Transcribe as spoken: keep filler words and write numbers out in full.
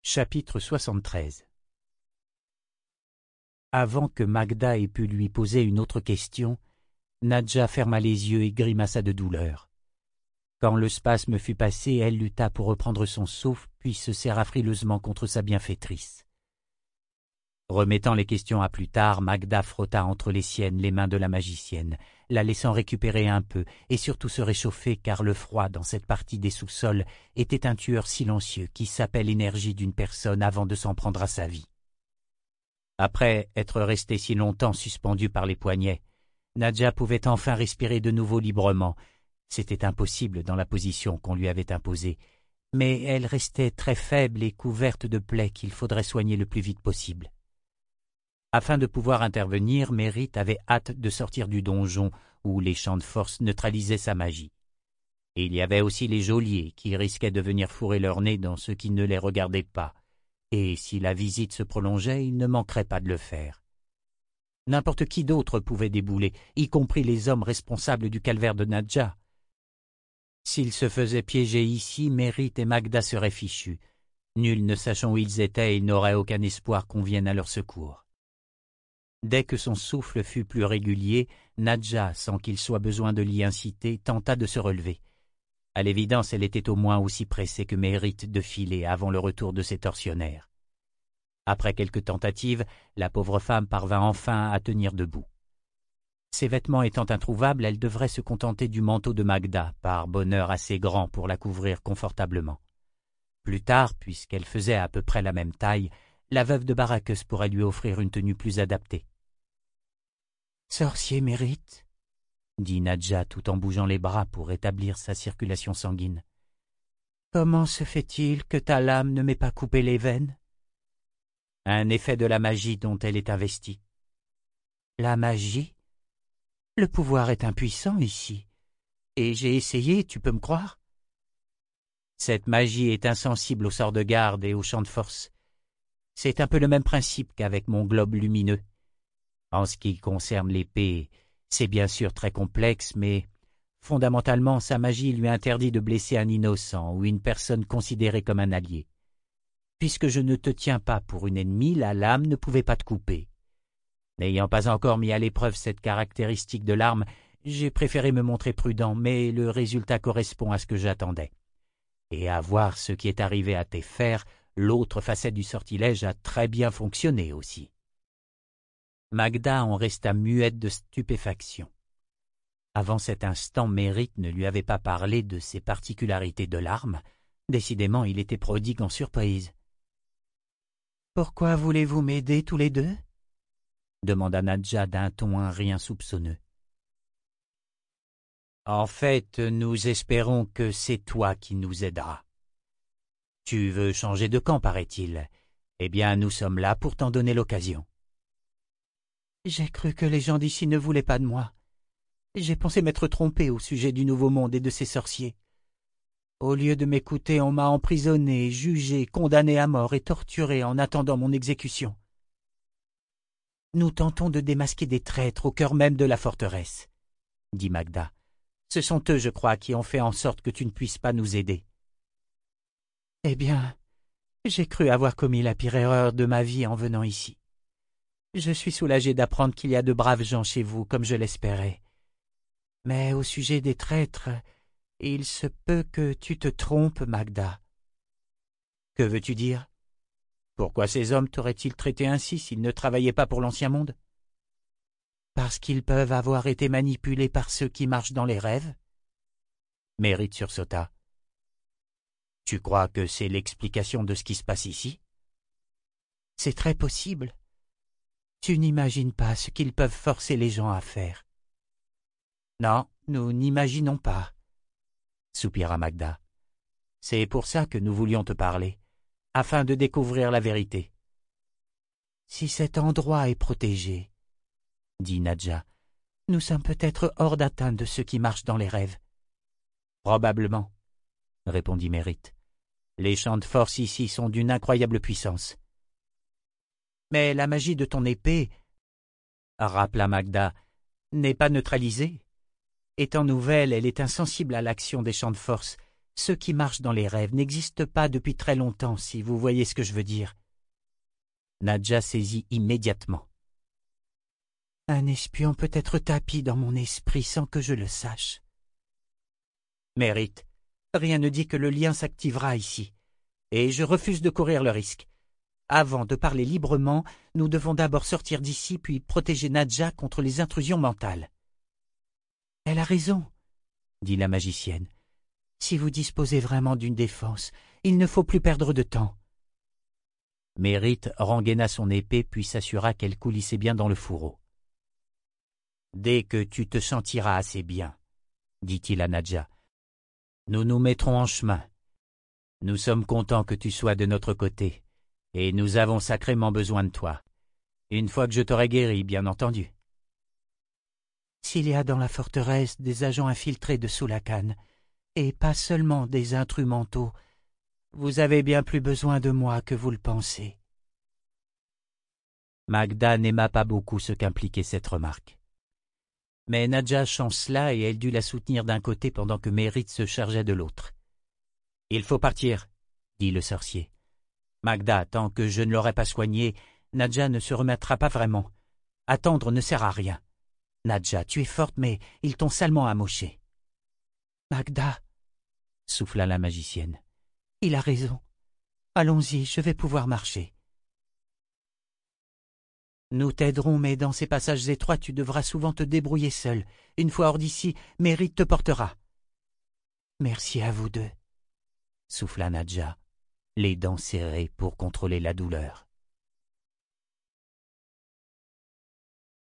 Chapitre soixante-treize. Avant que Magda ait pu lui poser une autre question, Nadja ferma les yeux et grimaça de douleur. Quand le spasme fut passé, elle lutta pour reprendre son souffle, puis se serra frileusement contre sa bienfaitrice. Remettant les questions à plus tard, Magda frotta entre les siennes les mains de la magicienne, la laissant récupérer un peu et surtout se réchauffer car le froid dans cette partie des sous-sols était un tueur silencieux qui sapait l'énergie d'une personne avant de s'en prendre à sa vie. Après être restée si longtemps suspendue par les poignets, Nadja pouvait enfin respirer de nouveau librement. C'était impossible dans la position qu'on lui avait imposée, mais elle restait très faible et couverte de plaies qu'il faudrait soigner le plus vite possible. Afin de pouvoir intervenir, Mérite avait hâte de sortir du donjon où les champs de force neutralisaient sa magie. Et il y avait aussi les geôliers qui risquaient de venir fourrer leur nez dans ce qui ne les regardait pas, et si la visite se prolongeait, ils ne manqueraient pas de le faire. N'importe qui d'autre pouvait débouler, y compris les hommes responsables du calvaire de Nadja. S'ils se faisaient piéger ici, Mérite et Magda seraient fichus. Nul ne sachant où ils étaient, ils n'auraient aucun espoir qu'on vienne à leur secours. Dès que son souffle fut plus régulier, Nadja, sans qu'il soit besoin de l'y inciter, tenta de se relever. À l'évidence, elle était au moins aussi pressée que Mérite de filer avant le retour de ses tortionnaires. Après quelques tentatives, la pauvre femme parvint enfin à tenir debout. Ses vêtements étant introuvables, elle devrait se contenter du manteau de Magda, par bonheur assez grand pour la couvrir confortablement. Plus tard, puisqu'elle faisait à peu près la même taille, la veuve de Baracus pourrait lui offrir une tenue plus adaptée. « Sorcier Mérite » dit Nadja tout en bougeant les bras pour rétablir sa circulation sanguine. « Comment se fait-il que ta lame ne m'ait pas coupé les veines ?»« Un effet de la magie dont elle est investie. »« La magie ? Le pouvoir est impuissant ici. Et j'ai essayé, tu peux me croire ? Cette magie est insensible aux sorts de garde et aux champs de force. C'est un peu le même principe qu'avec mon globe lumineux. En ce qui concerne l'épée, c'est bien sûr très complexe, mais fondamentalement, sa magie lui interdit de blesser un innocent ou une personne considérée comme un allié. Puisque je ne te tiens pas pour une ennemie, la lame ne pouvait pas te couper. N'ayant pas encore mis à l'épreuve cette caractéristique de l'arme, j'ai préféré me montrer prudent, mais le résultat correspond à ce que j'attendais. Et à voir ce qui est arrivé à tes fers, l'autre facette du sortilège a très bien fonctionné aussi. Magda en resta muette de stupéfaction. Avant cet instant, Mérite ne lui avait pas parlé de ces particularités de l'arme. Décidément, il était prodigue en surprise. « Pourquoi voulez-vous m'aider tous les deux ?» demanda Nadja d'un ton un rien soupçonneux. « En fait, nous espérons que c'est toi qui nous aideras. Tu veux changer de camp, paraît-il. Eh bien, nous sommes là pour t'en donner l'occasion. » J'ai cru que les gens d'ici ne voulaient pas de moi. J'ai pensé m'être trompé au sujet du Nouveau Monde et de ses sorciers. Au lieu de m'écouter, on m'a emprisonné, jugé, condamné à mort et torturé en attendant mon exécution. Nous tentons de démasquer des traîtres au cœur même de la forteresse, dit Magda. Ce sont eux, je crois, qui ont fait en sorte que tu ne puisses pas nous aider. Eh bien, j'ai cru avoir commis la pire erreur de ma vie en venant ici. Je suis soulagé d'apprendre qu'il y a de braves gens chez vous, comme je l'espérais. Mais au sujet des traîtres, il se peut que tu te trompes, Magda. Que veux-tu dire? Pourquoi ces hommes t'auraient-ils traité ainsi s'ils ne travaillaient pas pour l'Ancien Monde? Parce qu'ils peuvent avoir été manipulés par ceux qui marchent dans les rêves. Mérite sursauta. Tu crois que c'est l'explication de ce qui se passe ici? C'est très possible. Tu n'imagines pas ce qu'ils peuvent forcer les gens à faire. Non, nous n'imaginons pas, soupira Magda. C'est pour ça que nous voulions te parler, afin de découvrir la vérité. Si cet endroit est protégé, dit Nadja, nous sommes peut-être hors d'atteinte de ceux qui marchent dans les rêves. Probablement, répondit Mérite. Les champs de force ici sont d'une incroyable puissance. Mais la magie de ton épée, rappela Magda, n'est pas neutralisée. Étant nouvelle, elle est insensible à l'action des champs de force, Ceux qui marchent dans les rêves n'existent pas depuis très longtemps, si vous voyez ce que je veux dire. » Nadja saisit immédiatement. « Un espion peut être tapi dans mon esprit sans que je le sache. »« Mérite, rien ne dit que le lien s'activera ici, et je refuse de courir le risque. Avant de parler librement, nous devons d'abord sortir d'ici puis protéger Nadja contre les intrusions mentales. »« Elle a raison, » dit la magicienne. « Si vous disposez vraiment d'une défense, il ne faut plus perdre de temps. » Mérite rengaina son épée puis s'assura qu'elle coulissait bien dans le fourreau. « Dès que tu te sentiras assez bien, » dit-il à Nadja, « nous nous mettrons en chemin. Nous sommes contents que tu sois de notre côté, et nous avons sacrément besoin de toi. Une fois que je t'aurai guéri, bien entendu. » « S'il y a dans la forteresse des agents infiltrés de Soulakan, et pas seulement des intrus mentaux, vous avez bien plus besoin de moi que vous le pensez. » Magda n'aima pas beaucoup ce qu'impliquait cette remarque. Mais Nadja chancela et elle dut la soutenir d'un côté pendant que Mérite se chargeait de l'autre. « Il faut partir, » dit le sorcier. « Magda, tant que je ne l'aurai pas soignée, Nadja ne se remettra pas vraiment. Attendre ne sert à rien. Nadja, tu es forte, mais ils t'ont salement amochée. »« Magda, » souffla la magicienne, « il a raison. Allons-y, je vais pouvoir marcher. »« Nous t'aiderons, mais dans ces passages étroits, tu devras souvent te débrouiller seul. Une fois hors d'ici, Mérite te portera. »« Merci à vous deux, » souffla Nadja, les dents serrées pour contrôler la douleur.